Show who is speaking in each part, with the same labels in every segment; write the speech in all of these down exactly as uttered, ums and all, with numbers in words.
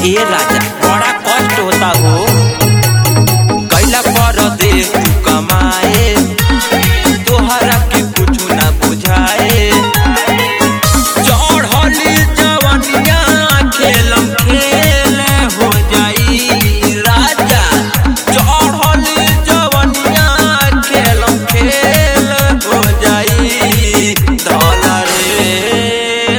Speaker 1: ए राजा बड़ा कष्ट होता हो कैला पर दे तू कमाए तोहरा के कुछ ना बुझाए चढ़ली जवनिया खेलम खेल हो जाई राजा चढ़ली जवनिया खेलम खेल हो जाई धला रे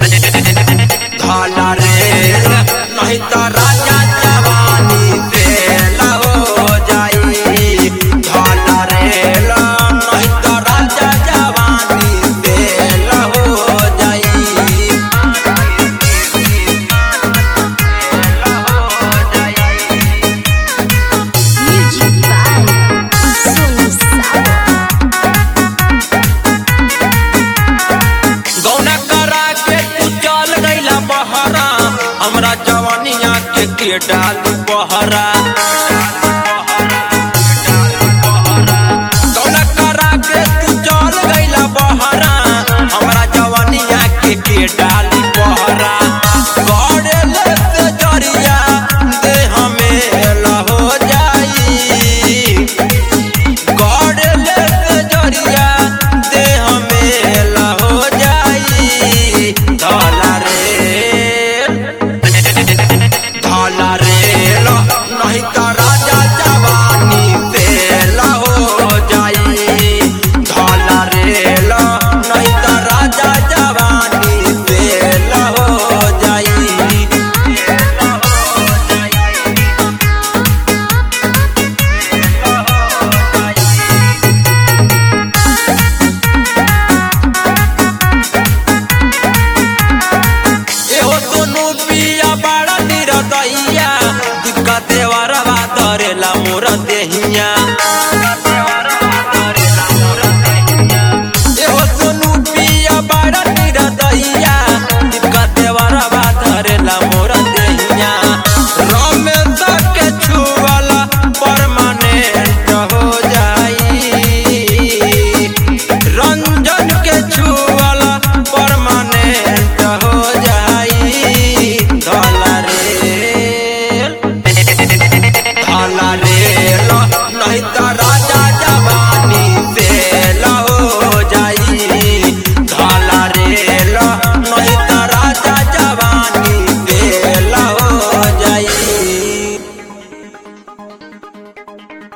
Speaker 1: धला रे नहीं तो राजा जवानी फेल हो जाई धला रे नहीं तो राजा जवानी फेल हो जाई
Speaker 2: Music by Sonu Sabo.
Speaker 1: गौना करा के तू चल गईला बहरा हमरा जवानिया के के डाल बहरा